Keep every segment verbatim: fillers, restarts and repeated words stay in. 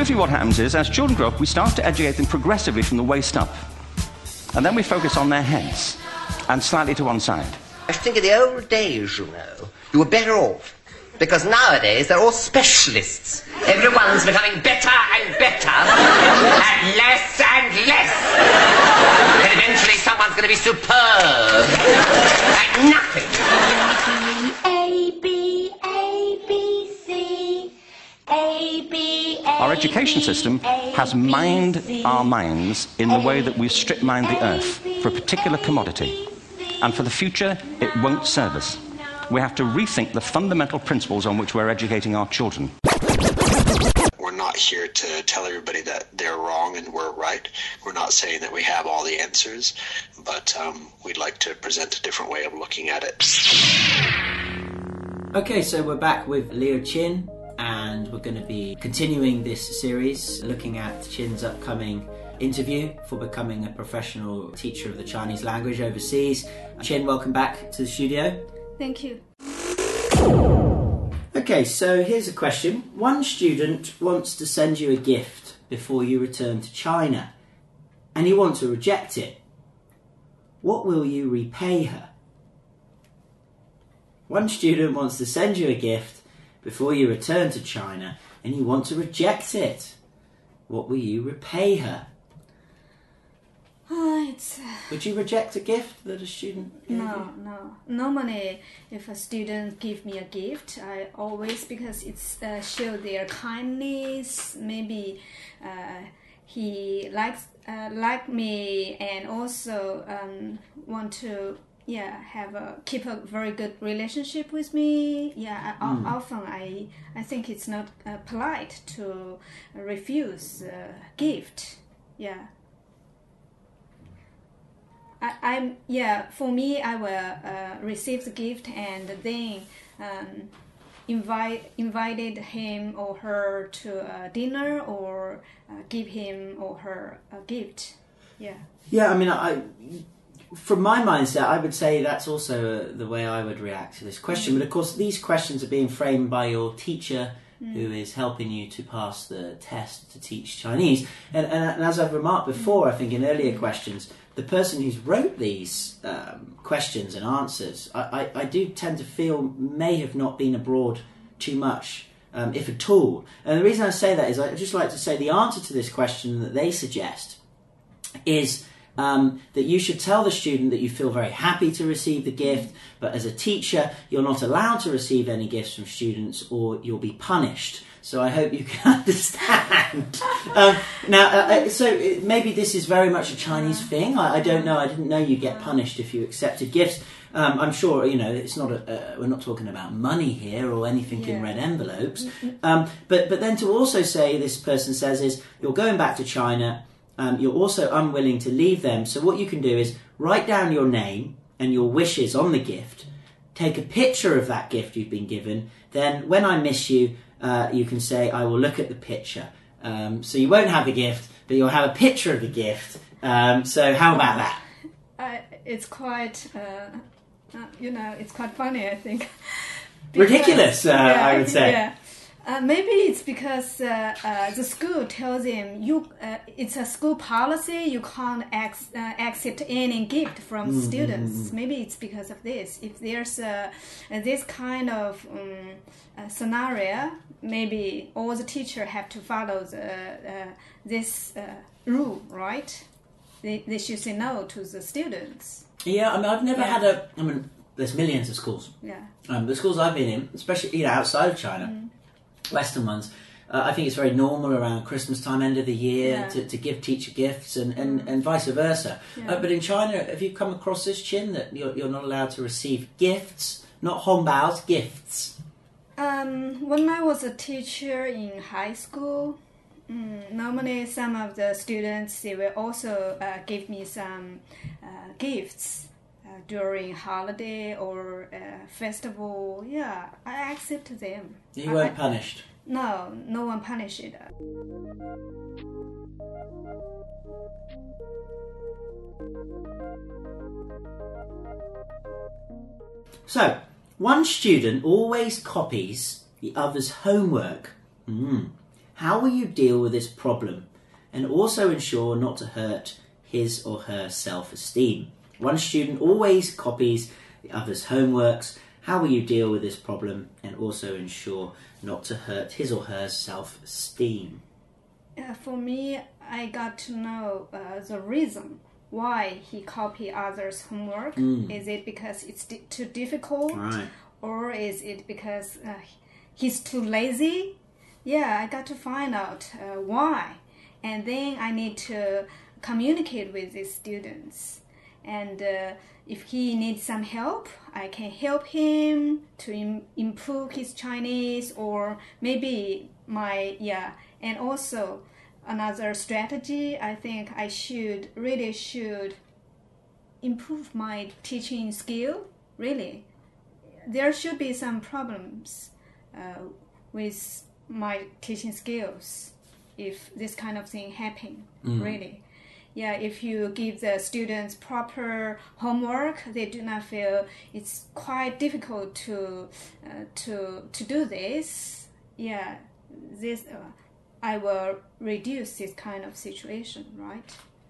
truthfully what happens is, as children grow up, we start to educate them progressively from the waist up. And then we focus on their heads, and slightly to one side. I think in the old days, you know, you were better off. Because nowadays they're all specialists. Everyone's becoming better and better, and less and less. And eventually someone's going to be superb at nothing. A, B, A, B, C, A, B, A, Our education system has mined our minds in the way that we've strip mined the earth for a particular commodity. And for the future, it won't serve us. We have to rethink the fundamental principles on which we're educating our children. We're not here to tell everybody that they're wrong and we're right. We're not saying that we have all the answers, but um, we'd like to present a different way of looking at it. Okay, so we're back with Leo Chin, and we're going to be continuing this series looking at Chin's upcoming interview for becoming a professional teacher of the Chinese language overseas. Chin, welcome back to the studio. Thank you. Okay, so here's a question. One student wants to send you a gift before you return to China, and you want to reject it. What will you repay her? One student wants to send you a gift before you return to China, and you want to reject it. What will you repay her? Uh, it's, uh, Would you reject a gift that a student gave you? no, no. Normally, if a student give me a gift, I always, because it's uh, show their kindness. Maybe uh, he likes uh, like me, and also um, want to yeah have a keep a very good relationship with me. Yeah, I, Mm. often I I think it's not uh, polite to refuse a gift. Yeah. I, I'm yeah. For me, I will uh, receive the gift and then um, invite invited him or her to a dinner or uh, give him or her a gift. Yeah. Yeah, I mean, I, from my mindset, I would say that's also uh, the way I would react to this question. But of course, these questions are being framed by your teacher, mm. who is helping you to pass the test to teach Chinese. And, and, and as I've remarked before, I think in earlier questions, the person who's wrote these um, questions and answers, I, I, I do tend to feel may have not been abroad too much, um, if at all. And the reason I say that is I'd just like to say the answer to this question that they suggest is um, that you should tell the student that you feel very happy to receive the gift, but as a teacher, you're not allowed to receive any gifts from students or you'll be punished. So I hope you can understand. um, now, uh, so it, maybe this is very much a Chinese thing. I, I don't know. I didn't know you get punished if you accepted gifts. Um, I'm sure, you know, it's not. A, uh, we're not talking about money here or anything Yeah. in red envelopes. Um, but but then to also say, this person says, is you're going back to China. Um, you're also unwilling to leave them. So what you can do is write down your name and your wishes on the gift. Take a picture of that gift you've been given. Then when I miss you, Uh, you can say, I will look at the picture. Um, so you won't have the gift, but you'll have a picture of the gift. Um, so how about that? Uh, it's quite, uh, uh, you know, it's quite funny, I think. Ridiculous, uh, yeah, I would say. Yeah. Uh, maybe it's because uh, uh, the school tells him you. Uh, it's a school policy. You can't ex- uh, accept any gift from Mm, students. mm, mm. Maybe it's because of this. If there's a, uh, this kind of um, uh, scenario, maybe all the teacher have to follow the, uh, this uh, rule, right? They they should say no to the students. Yeah, I mean, I've never Yeah. had a... I mean, there's millions of schools. Yeah. Um, the schools I've been in, especially, you know, outside of China, Mm. Western ones, uh, I think it's very normal around Christmas time, end of the year, Yeah. to, to give teacher gifts and, and, and vice versa. Yeah. Uh, but in China, have you come across this, Chin, that you're, you're not allowed to receive gifts? Not hongbao, gifts. Um, when I was a teacher in high school, mm, normally some of the students, they will also uh, give me some uh, gifts uh, during holiday or uh, festival. Yeah, I accept them. You I- weren't I- punished. No, no one punished it. So, one student always copies the other's homework. Mm. How will you deal with this problem and also ensure not to hurt his or her self-esteem? One student always copies the other's homeworks. How will you deal with this problem and also ensure not to hurt his or her self-esteem? Uh, for me, I got to know uh, the reason why he copy others' homework. Mm. Is it because it's di- too difficult? Right. Or is it because uh, he's too lazy? Yeah, I got to find out uh, why. And then I need to communicate with these students. And uh, if he needs some help, I can help him to Im- improve his Chinese, or maybe my, yeah. And also another strategy, I think I should, really should improve my teaching skill, really. There should be some problems uh, with my teaching skills if this kind of thing happen, mm. really. Yeah, if you give the students proper homework, they do not feel it's quite difficult to uh, to to do this. Yeah, this uh, I will reduce this kind of situation, right?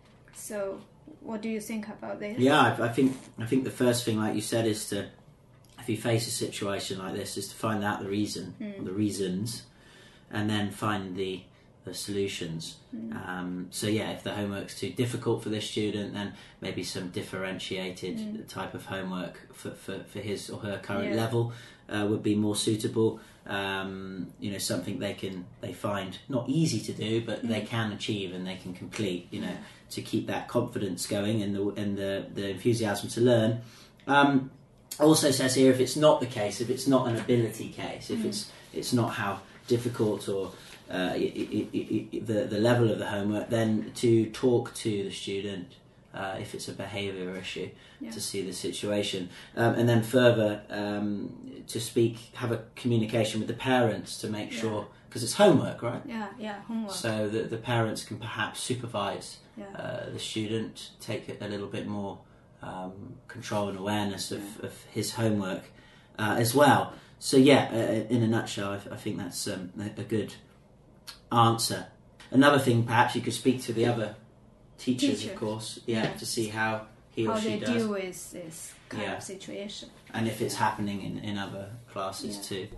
So, what do you think about this? Yeah, I, I think I think the first thing, like you said, is to, if you face a situation like this, is to find out the reason, mm. or the reasons, and then find the the solutions. Mm. Um, so yeah, if the homework's too difficult for this student, then maybe some differentiated mm. type of homework for, for, for his or her current yeah. level uh, would be more suitable. Um, you know, something they can they find not easy to do, but mm. they can achieve and they can complete. You know, yeah. to keep that confidence going and the and the, the enthusiasm to learn. Um, also says here, if it's not the case, if it's not an ability case, if mm. it's it's not how difficult or Uh, it, it, it, it, the the level of the homework, then to talk to the student uh, if it's a behaviour issue, yeah. to see the situation, um, and then further um, to speak, have a communication with the parents to make yeah. sure, because it's homework, right? Yeah, yeah, homework. So that the parents can perhaps supervise yeah. uh, the student, take a little bit more um, control and awareness of, yeah. of his homework uh, as well. So yeah, uh, in a nutshell, I, I think that's um, a, a good answer. Another thing, perhaps you could speak to the other teachers, teachers. of course, yeah, yeah, to see how he how or she they does. deal with this kind yeah. of situation, and if it's happening in, in other classes yeah. too.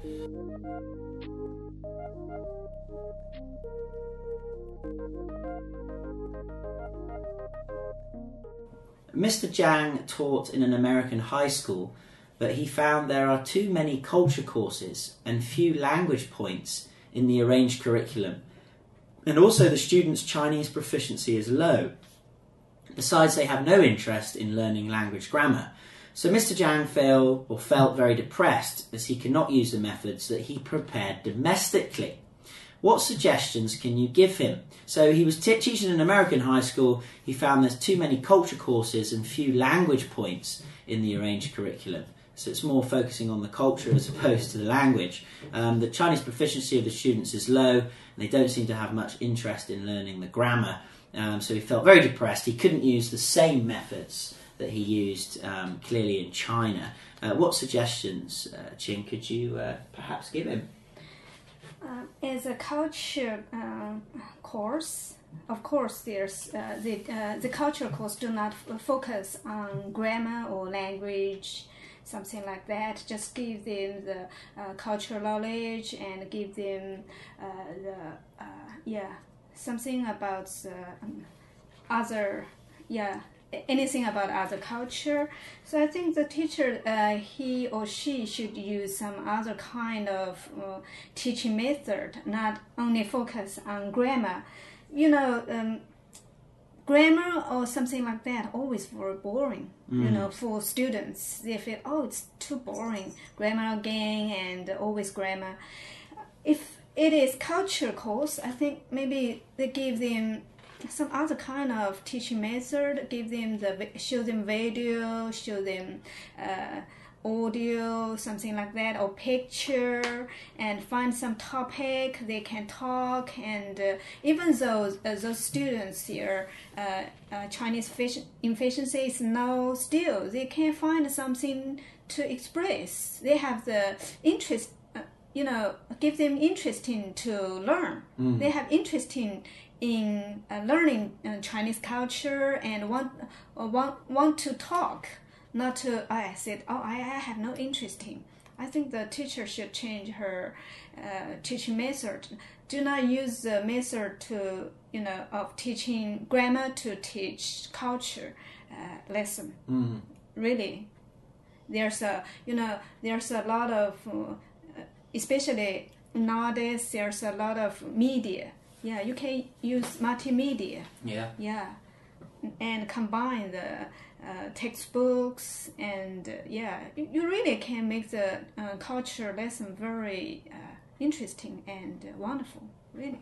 Mister Jiang taught in an American high school, but he found there are too many culture courses and few language points in the arranged curriculum, and also the students' Chinese proficiency is low. Besides, they have no interest in learning language grammar. So Mister Jiang felt, or felt very depressed as he cannot use the methods that he prepared domestically. What suggestions can you give him? So he was t- teaching in an American high school. He found there's too many culture courses and few language points in the arranged curriculum. So it's more focusing on the culture as opposed to the language. Um, the Chinese proficiency of the students is low, and they don't seem to have much interest in learning the grammar. Um, so he felt very depressed. He couldn't use the same methods that he used um, clearly in China. Uh, what suggestions, uh, Qing, could you uh, perhaps give him? Uh, as a culture uh, course, of course, there's uh, the uh, the culture course do not f- focus on grammar or language, something like that. Just give them the uh, cultural knowledge and give them uh, the uh, yeah something about the um, other yeah anything about other culture. So I think the teacher uh, he or she should use some other kind of uh, teaching method, not only focus on grammar. You know. Um, Grammar or something like that always very boring, mm. you know, for students. They feel, oh, it's too boring. Grammar again and always grammar. If it is culture course, I think maybe they give them some other kind of teaching method. Give them the show them video, show them uh, audio, something like that, or picture, and find some topic they can talk. And uh, even though uh, those students here uh, uh, Chinese efficiency is no, still they can find something to express. They have the interest uh, you know, give them interesting to learn. Mm. They have interest in in uh, learning uh, Chinese culture and want uh, want want to talk. Not to I said, oh, I, I have no interest in. I think the teacher should change her uh, teaching method. Do not use the method to you know of teaching grammar to teach culture uh, lesson. Mm. Really, there's a you know there's a lot of uh, especially nowadays there's a lot of media. Yeah, you can use multimedia. Yeah. Yeah, and combine the uh, textbooks and uh, yeah, you, you really can make the uh, culture lesson very uh, interesting and uh, wonderful. Really,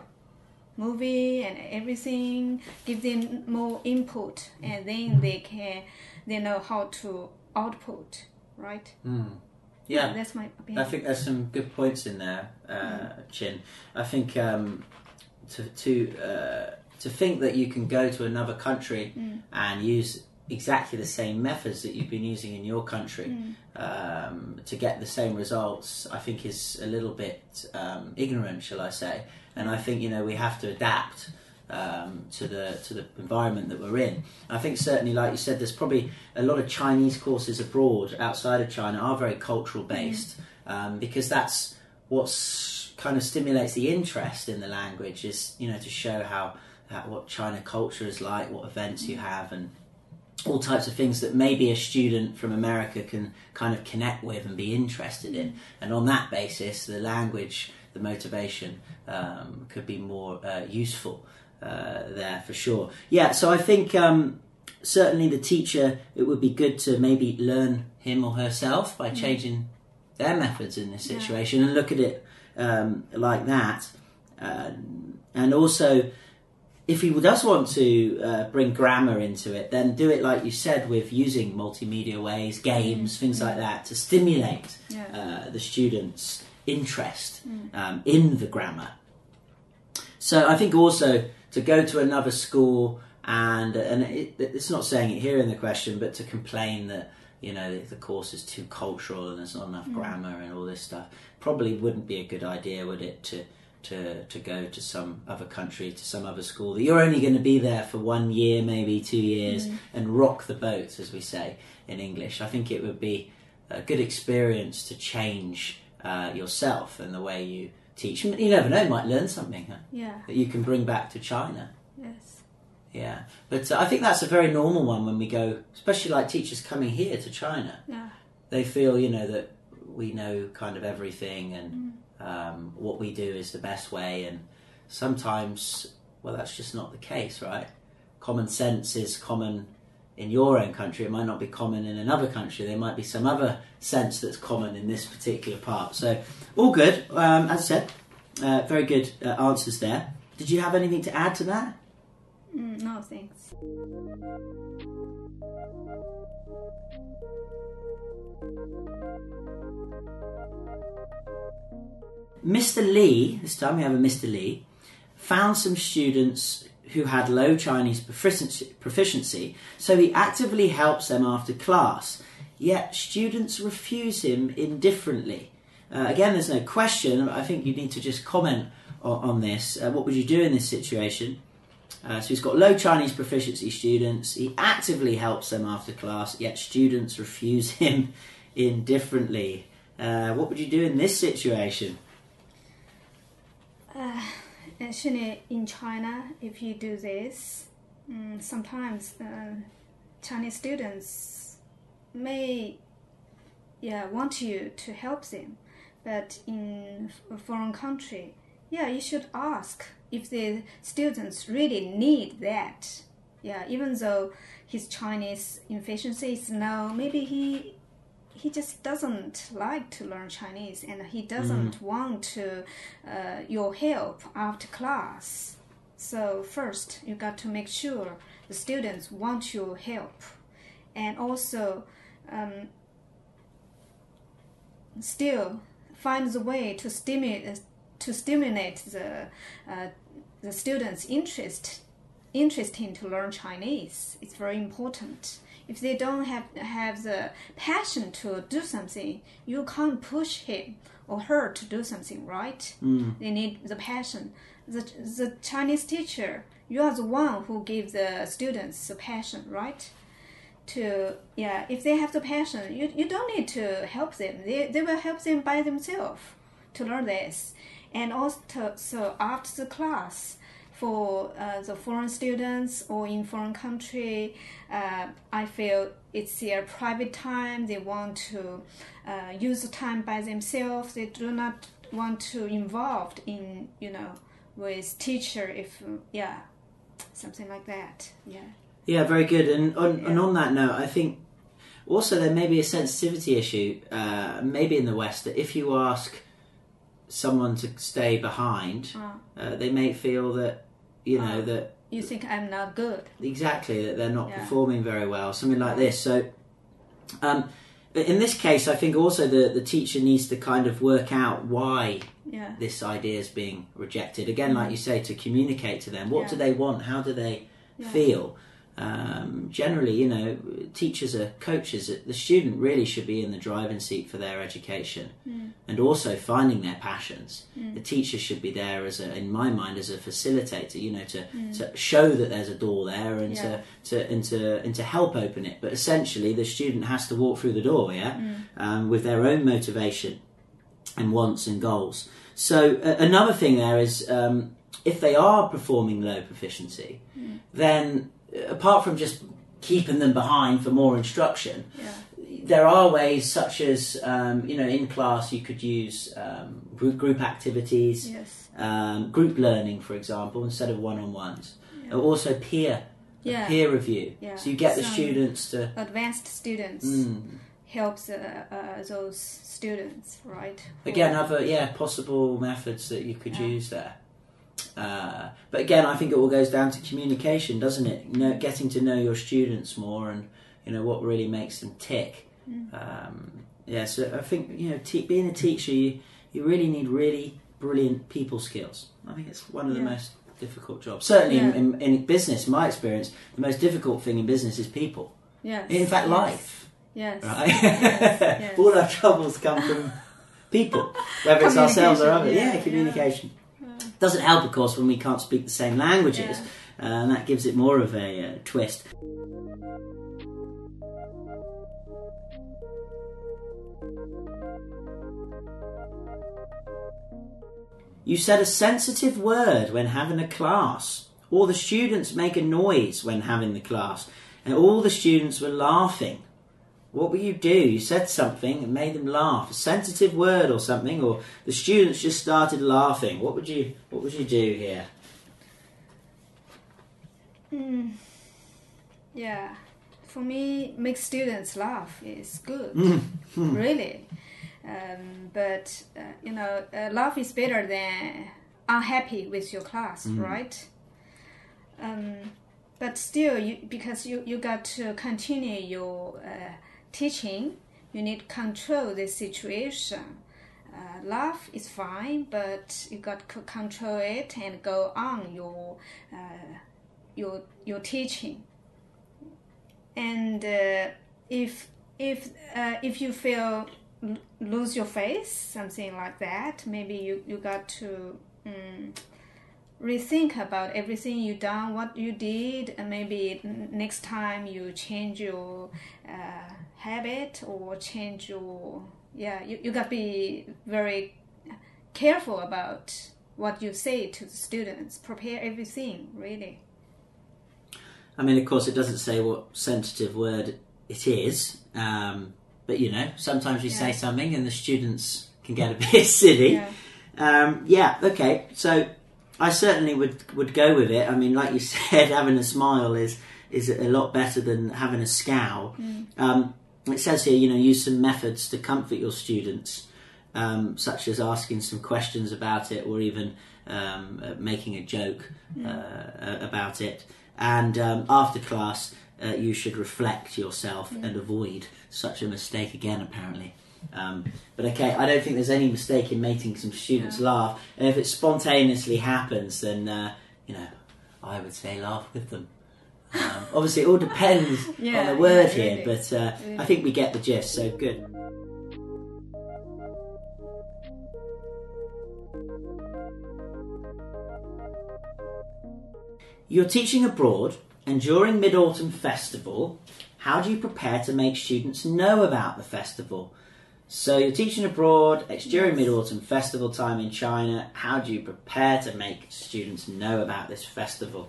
movie and everything, give them more input, and then they can they know how to output, right? Mm. Yeah, that's my opinion. I think there's some good points in there, uh, Mm. Chin. I think um, to to uh, to think that you can go to another country Mm. and use exactly the same methods that you've been using in your country Mm. um, to get the same results, I think is a little bit um, ignorant, shall I say? And I think you know we have to adapt um, to the to the environment that we're in. I think certainly, like you said, there's probably a lot of Chinese courses abroad outside of China are very cultural based um, because that's what's kind of stimulates the interest in the language is you know to show how, how what China culture is like, what events you have, and all types of things that maybe a student from America can kind of connect with and be interested in. And on that basis, the language, the motivation um, could be more uh, useful uh, there for sure. Yeah, so I think um, certainly the teacher, it would be good to maybe learn him or herself by changing their methods in this situation yeah. and look at it um, like that. Uh, and also, if he does want to uh, bring grammar into it, then do it like you said with using multimedia ways, games, things mm. like that to stimulate yeah. uh, the students' interest mm. um, in the grammar. So I think also to go to another school and and it, it's not saying it here in the question, but to complain that you know the, the course is too cultural and there's not enough mm. grammar and all this stuff probably wouldn't be a good idea, would it? To to to go to some other country, to some other school that you're only going to be there for one year, maybe two years, mm. and rock the boat, as we say in English. I think it would be a good experience to change uh, yourself and the way you teach. You never know, you might learn something huh? yeah. that you can bring back to China. Yes. Yeah, but uh, I think that's a very normal one when we go, especially like teachers coming here to China. Yeah. They feel, you know, that we know kind of everything and mm. Um, what we do is the best way, and sometimes, well, that's just not the case, right? Common sense is common in your own country. It might not be common in another country. There might be some other sense that's common in this particular part. So, all good. Um, as I said, uh, very good uh, answers there. Did you have anything to add to that? Mm, no, thanks. Mister Lee, this time we have a Mister Lee, found some students who had low Chinese proficiency, proficiency, so he actively helps them after class. Yet students refuse him indifferently. Uh, again, there's no question. I think you need to just comment on, on this. Uh, what would you do in this situation? Uh, so he's got low Chinese proficiency students. He actively helps them after class, yet students refuse him indifferently. Uh, what would you do in this situation? Uh, actually, in China, if you do this, um, sometimes uh, Chinese students may, yeah, want you to help them, but in a foreign country, yeah, you should ask if the students really need that. Yeah, even though his Chinese efficiency is low, maybe he. He just doesn't like to learn Chinese, and he doesn't mm. want to uh, your help after class. So first, you got to make sure the students want your help, and also um, still find the way to stimulate to stimulate the uh, the students' interest interesting to learn Chinese. It's very important. If they don't have have the passion to do something, you can't push him or her to do something, right? Mm. They need the passion. The, the Chinese teacher, you are the one who gives the students the passion, right? To, yeah, if they have the passion, you, you don't need to help them. They, they will help them by themselves to learn this. And also, so after the class, for uh, the foreign students or in foreign country, uh, I feel it's their private time. They want to uh, use the time by themselves. They do not want to involved in, you know, with teacher if, yeah, something like that, yeah. Yeah, very good. And on, Yeah. and on that note, I think also there may be a sensitivity issue, uh, maybe in the West, that if you ask someone to stay behind, Uh, uh, they may feel that, you know, Uh. that you think I'm not good. exactly, that they're not Yeah. performing very well, something like this. So um, in this case, I think also the, the teacher needs to kind of work out why Yeah. this idea is being rejected. Again, like you say, to communicate to them. What Yeah. do they want? How do they Yeah. feel? Um, generally, you know, teachers are coaches. The student really should be in the driving seat for their education, Mm. and also finding their passions. Mm. The teacher should be there as a, in my mind, as a facilitator. You know, to, Mm. to show that there's a door there and Yeah. to, to and to and to help open it. But essentially, the student has to walk through the door, yeah, Mm. um, with their own motivation and wants and goals. So uh, another thing there is, um, if they are performing low proficiency, Mm. then apart from just keeping them behind for more instruction, Yeah. there are ways such as, um, you know, in class you could use um, group, group activities, Yes. um, group learning, for example, instead of one-on-ones. Yeah. Also peer, Yeah. peer review. Yeah. So you get the Some students to... Advanced students Mm. helps uh, uh, those students, right? Who- Again, other yeah possible methods that you could Yeah. use there. Uh, but again, I think it all goes down to communication, doesn't it? You know, getting to know your students more, and you know what really makes them tick. Mm. Um, yeah, so I think you know, te- being a teacher, you, you really need really brilliant people skills. I think it's one of the Yeah. most difficult jobs. Certainly Yeah. in, in, in business, my experience, the most difficult thing in business is people. Yes. In fact, yes. life. Yes. Right? Yes, yes. All our troubles come from people, whether it's ourselves or others. Communication, Yeah, yeah, communication. Doesn't help, of course, when we can't speak the same languages, Yeah. uh, and that gives it more of a uh, twist. You said a sensitive word when having a class. All the students make a noise when having the class, and all the students were laughing. What will you do? You said something and made them laugh. A sensitive word or something, or the students just started laughing. What would you What would you do here? Mm. Yeah. For me, make students laugh is good. Really. Um, but, uh, you know, uh, laugh is better than unhappy with your class, right? Um, but still, you, because you, you got to continue your uh, teaching, you need to control the situation. Uh, laugh is fine, but you got to control it and go on your uh, your your teaching. And uh, if if uh, if you feel l- lose your face, something like that, maybe you, you got to um, rethink about everything you done, what you did, and maybe n- next time you change your uh, habit or change your yeah you, you got to be very careful about what you say to the students. Prepare everything, really. I mean, of course, it doesn't say what sensitive word it is, um, but you know, sometimes you Yeah. say something and the students can get a bit silly. Yeah. Um, yeah, okay. So I certainly would would go with it. I mean, like you said, having a smile is is a lot better than having a scowl. Mm. Um, it says here, you know, use some methods to comfort your students, um, such as asking some questions about it, or even um, uh, making a joke uh, about it. And um, after class, uh, you should reflect yourself and avoid such a mistake again, apparently. Um, but okay, I don't think there's any mistake in making some students Yeah. laugh. And if it spontaneously happens, then, uh, you know, I would say laugh with them. Um, obviously, it all depends Yeah, on the word yeah, here, really. but uh, Really. I think we get the gist, so good. You're teaching abroad, and during Mid-Autumn Festival, how do you prepare to make students know about the festival? So you're teaching abroad, it's during Yes. Mid-Autumn Festival time in China. How do you prepare to make students know about this festival?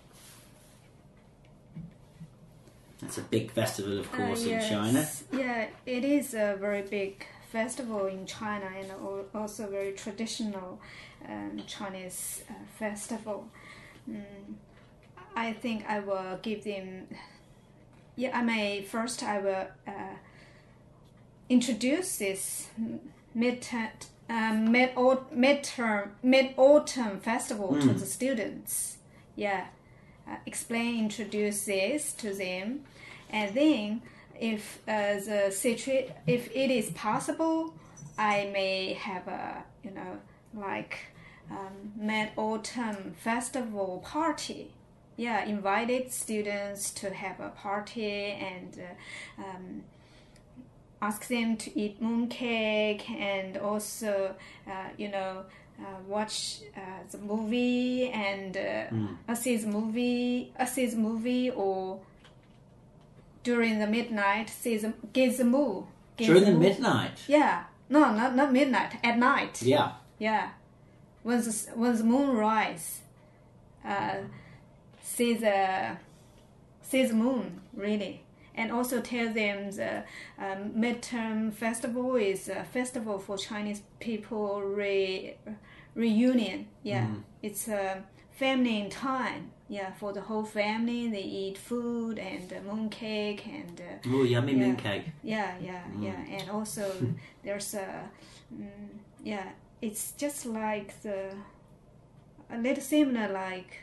It's a big festival, of course, Uh, in yes. China. Yeah, it is a very big festival in China and al- also very traditional um, Chinese uh, festival. Mm, I think I will give them. Yeah, I may first I will uh, introduce this mid um, mid midterm mid autumn festival to the students. Yeah, uh, explain, introduce this to them, and then if uh, the situa- if it is possible, I may have a you know like um, mid autumn festival party. Yeah, invited students to have a party and uh, um, ask them to eat mooncake and also, uh, you know, uh, watch uh, the movie and uh, Mm. a see the movie, a see the movie, or during the midnight see the give the moo. give During the moo. midnight? Yeah, no, not not midnight. At night. Yeah. Yeah, when the when the moon rise, uh, see the see the moon really, and also tell them the um, midterm festival is a festival for Chinese people re reunion. Yeah, Mm. it's a family time. Yeah, for the whole family, they eat food and uh, mooncake and. Uh, Oh, yummy Yeah. mooncake. yeah, yeah, yeah, and also there's a, mm, yeah, it's just like the, a little similar like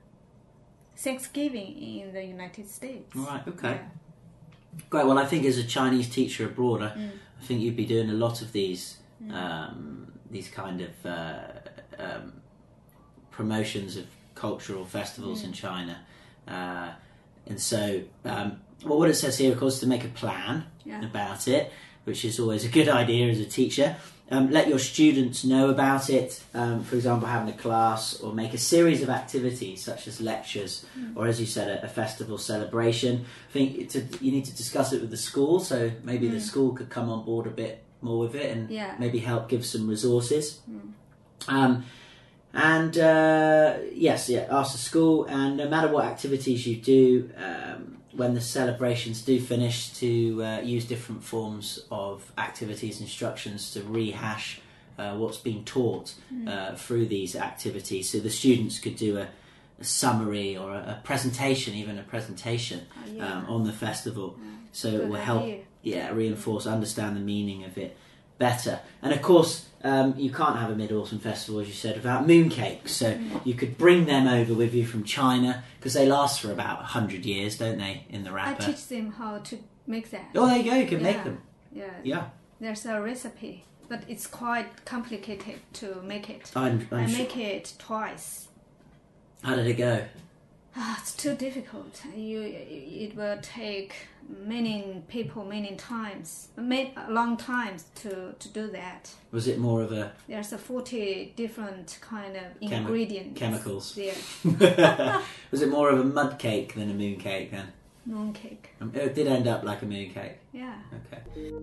Thanksgiving in the United States. Right, okay. Yeah. Great. Well, I think as a Chinese teacher abroad, I, Mm. I think you'd be doing a lot of these um, these kind of uh, um, promotions of cultural festivals in China. Uh, and so, um, well, what it says here, of course, is to make a plan Yeah. about it, which is always a good idea as a teacher. Um, let your students know about it, um, for example, having a class, or make a series of activities such as lectures, or as you said, a, a festival celebration. I think to, you need to discuss it with the school, so maybe the school could come on board a bit more with it and Yeah. maybe help give some resources. Um, and uh, yes, yeah, ask the school, and no matter what activities you do, um, when the celebrations do finish, to uh, use different forms of activities, instructions to rehash uh, what's been taught uh, through these activities. So the students could do a, a summary or a, a presentation, even a presentation Oh, yeah. um, on the festival. So it Good will help, idea. yeah, reinforce, understand the meaning of it better. And of course, um, you can't have a Mid-Autumn Festival, as you said, without mooncakes. So you could bring them over with you from China, because they last for about one hundred years, don't they, in the I wrapper? teach them how to make that. Oh, there you go, you can yeah. make them. Yeah. Yeah. There's a recipe, but it's quite complicated to make it. I'm, I'm I sure. make it twice. How did it go? Ah, it's too difficult. You, it will take many people many times, many, long times to, to do that. Was it more of a... There's a forty different kind of Chemi- ingredients. chemicals. There, Was it more of a mud cake than a mooncake then? mooncake. Um, It did end up like a mooncake. Yeah. Okay.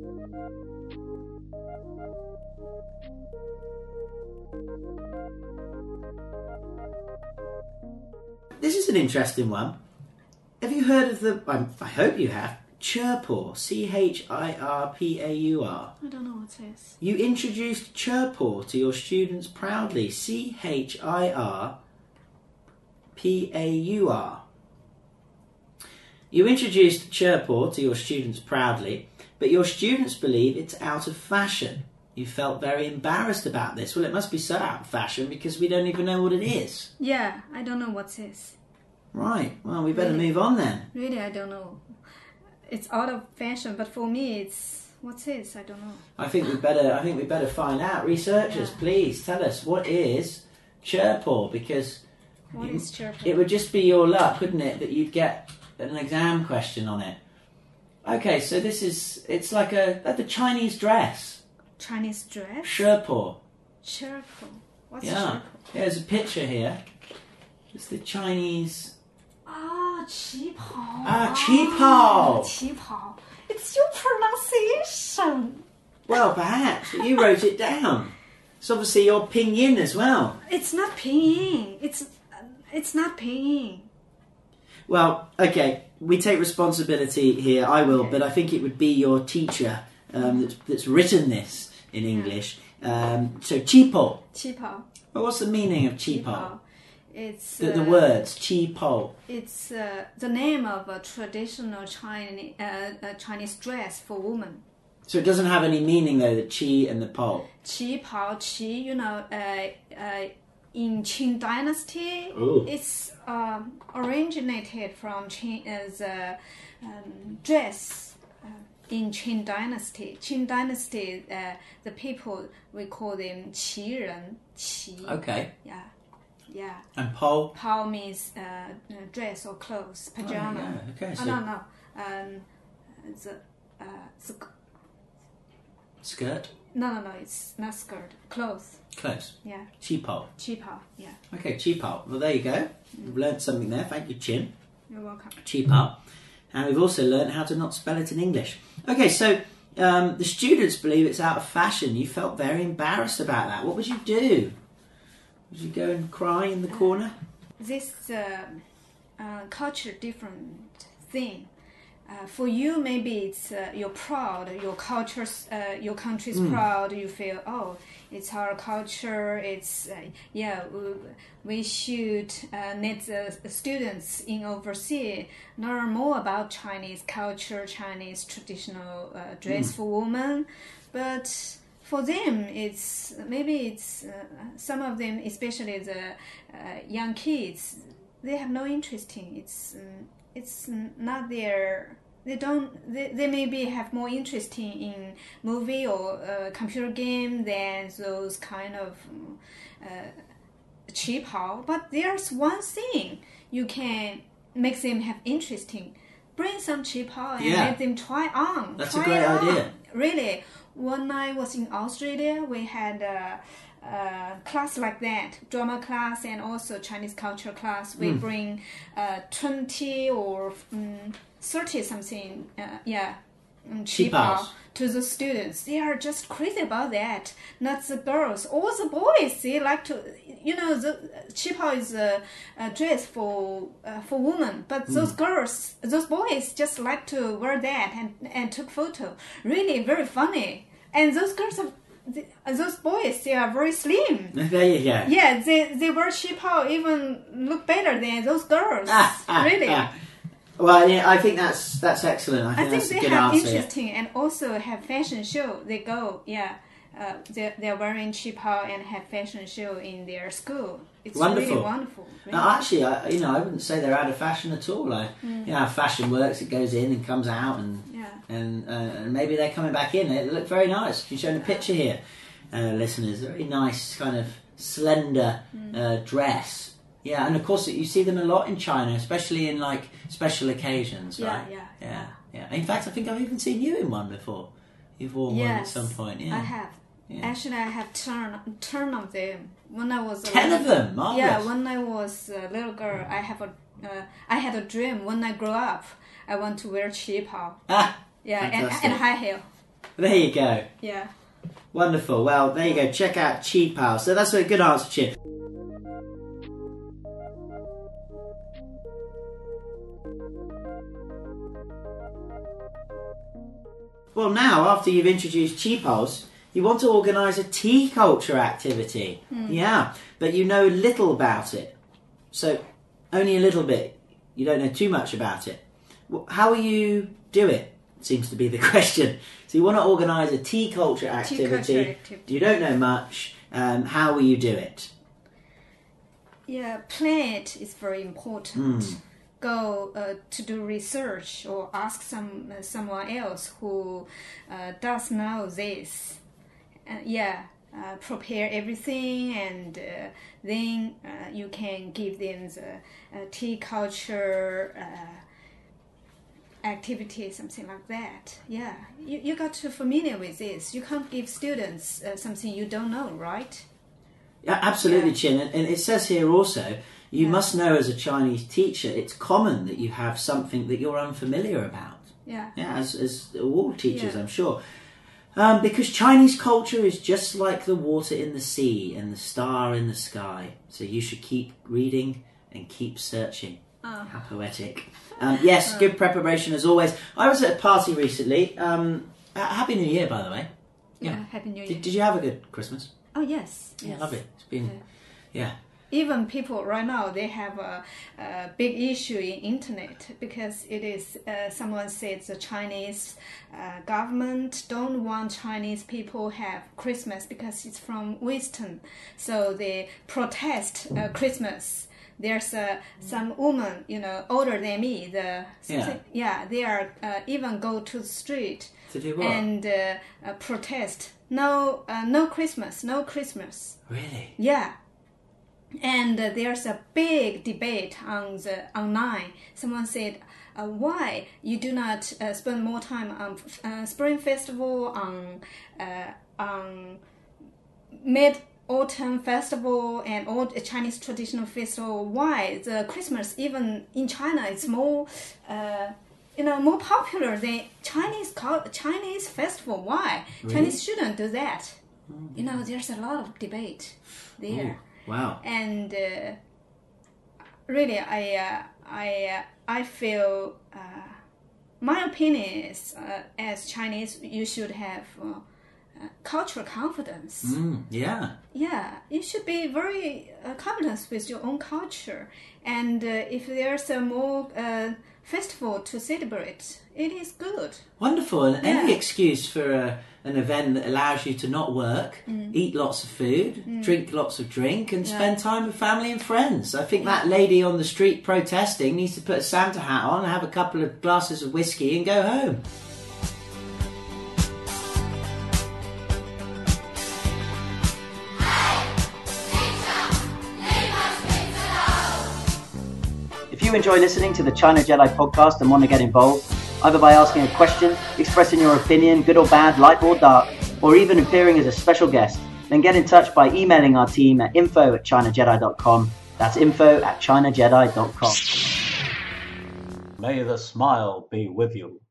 This is an interesting one. Have you heard of the, I, I hope you have, Chirpur, C H I R P A U R? I don't know what it is. You introduced Chirpur to your students proudly, C H I R P A U R. You introduced Chirpur to your students proudly, but your students believe it's out of fashion. You felt very embarrassed about this. Well, it must be so out of fashion because we don't even know what it is. Yeah, I don't know what it is. Right, well, we better Really? move on then. Really, I don't know. It's out of fashion, but for me, it's what's this? I don't know. I think we better. I think we better find out. Researchers, Yeah. please tell us what is Chirpur, because What You- is chirping? it would just be your luck, wouldn't it, that you'd get an exam question on it. Okay, so this is. It's like a like the Chinese dress. Chinese dress? Chirpur. Chirping. What's Yeah. chirping? There's a picture here. It's the Chinese. Ah, 旗袍. Ah, 旗袍. Ah, 旗袍. It's your pronunciation. Well, perhaps but you wrote it down. It's obviously your pinyin as well. It's not pinyin. It's uh, it's not pinyin. Well, okay, we take responsibility here. I will, Okay. but I think it would be your teacher um, that's, that's written this in English. Um, so, 旗袍. 旗袍. Well, what's the meaning of 旗袍? 旗袍. It's The, the uh, words 旗袍. It's uh, the name of a traditional Chinese uh, uh, Chinese dress for women. So it doesn't have any meaning though, the qi and the po. 旗袍, qi, you know, uh, uh, in Qing Dynasty, Ooh. it's um, originated from Qing as a um, dress uh, in Qing Dynasty. Qing Dynasty, uh, the people, we call them qi ren, qi. Okay. Yeah, yeah. And po? Pao means uh, uh, dress or clothes, pajama. Oh, yeah. Okay, Oh, so- no, no. Um, the, uh, the, Skirt? no, no, no, it's not skirt. Clothes. Close. Yeah. 旗袍. Qipao. Yeah. Okay, 旗袍. Well, there you go. We've learnt something there. Thank you, Chin. You're welcome. 旗袍. And we've also learnt how to not spell it in English. Okay, so um, the students believe it's out of fashion. You felt very embarrassed about that. What would you do? Would you go and cry in the corner? This uh, uh, culture different thing. Uh, for you, maybe it's uh, you're proud. Your culture's, uh, your country's proud. You feel, oh, it's our culture. It's uh, yeah. We, we should uh, let the students in overseas learn more about Chinese culture, Chinese traditional uh, dress for women. But for them, it's maybe it's uh, some of them, especially the uh, young kids, they have no interest in it's. Um, it's not their they don't they, they maybe have more interest in, in movie or uh, computer game than those kind of um, uh, cheap hall. But there's one thing you can make them have interest in. Bring some cheap hall and Yeah. let them try on. That's a try great it on. idea. Really, when I was in Australia, we had a, a class like that, drama class and also Chinese culture class. We bring uh, twenty or um, thirty something, uh, yeah, um, Cheap cheap house. to the students. They are just crazy about that. Not the girls, all the boys. They like to, you know, the qipao is a, a dress for uh, for women, but those girls, those boys just like to wear that and and took photo. Really, very funny. And those girls are, the, those boys, they are very slim. There you go. Yeah, they they wear qipao even look better than those girls. Really. Well, yeah, I think that's that's excellent. I I think, think that's a they good have answer. interesting and also have fashion show. They go, yeah, uh, they're, they're wearing qipao and have fashion show in their school. It's Wonderful. really wonderful. Really. No, actually, I, you know, I wouldn't say they're out of fashion at all. Like, you know how fashion works; it goes in and comes out, and Yeah. and, uh, and maybe they're coming back in. They look very nice. You're showing a picture here, uh, listeners. A very nice, kind of slender uh, dress. Yeah, and of course you see them a lot in China, especially in like special occasions, Yeah, right? yeah, yeah, yeah. In fact, I think I've even seen you in one before. You've worn one at Yes, some point. Yeah, I have. Yeah. Actually, I have ten, ten of them when I was a ten little, of them. Marvelous. Yeah, when I was a little girl, I have a uh, I had a dream. When I grow up, I want to wear qipao. Ah, Yeah, and, fantastic. and high heel. There you go. Yeah. Wonderful. Well, there you go. Check out qipao. So that's a good answer, Chin. Well, now, after you've introduced qipaos, you want to organise a tea culture activity. Yeah, but you know little about it. So, only a little bit. You don't know too much about it. Well, how will you do it? Seems to be the question. So you want to organise a tea culture activity. culture activity. You don't know much. Um, how will you do it? Yeah, plan it is very important. Go uh, to do research or ask some uh, someone else who uh, does know this. Uh, yeah, uh, prepare everything, and uh, then uh, you can give them the uh, tea culture uh, activity, something like that. Yeah, you you got to familiar with this. You can't give students uh, something you don't know, right? Yeah, absolutely, Yeah. Chin. And, and it says here also, You Yeah. must know as a Chinese teacher, it's common that you have something that you're unfamiliar about. Yeah. Yeah, as, as all teachers, Yeah. I'm sure. Um, because Chinese culture is just like the water in the sea and the star in the sky. So you should keep reading and keep searching. Oh. How poetic. Um, yes, good preparation as always. I was at a party recently. Um, uh, Happy New Year, by the way. Yeah. Happy New Year. Did, did you have a good Christmas? Oh yes. Yeah, yes. lovely. It's been, yeah. Even people right now, they have a, a big issue in internet because it is uh, someone said the Chinese uh, government don't want Chinese people have Christmas because it's from Western, so they protest uh, Christmas. There's uh, some woman, you know, older than me. The Yeah. yeah, they are uh, even go to the street To do what? and uh, uh, protest. No, uh, no Christmas, no Christmas. Really? Yeah. And uh, there's a big debate on the online. Someone said, uh, "Why you do not uh, spend more time on uh, Spring Festival, on uh, on Mid Autumn Festival, and all the Chinese traditional festival? Why the Christmas even in China is more, uh, you know, more popular than Chinese cul- Chinese festival? Why Really? Chinese shouldn't do that? You know, there's a lot of debate there." Ooh, wow. And uh, really, I uh, I uh, I feel uh, my opinion is, uh, as Chinese, you should have uh, uh, cultural confidence. Mm, yeah. Yeah, you should be very uh, confident with your own culture. And uh, if there's a more uh, festival to celebrate, it is good. Wonderful. And any Yeah. excuse for a, an event that allows you to not work, eat lots of food, drink lots of drink, and Yeah. spend time with family and friends. I think that lady on the street protesting needs to put a Santa hat on, have a couple of glasses of whiskey, and go home. If you enjoy listening to the China Jedi podcast and want to get involved, either by asking a question, expressing your opinion, good or bad, light or dark, or even appearing as a special guest, then get in touch by emailing our team at info at china jedi dot com. That's info at china jedi dot com. May the smile be with you.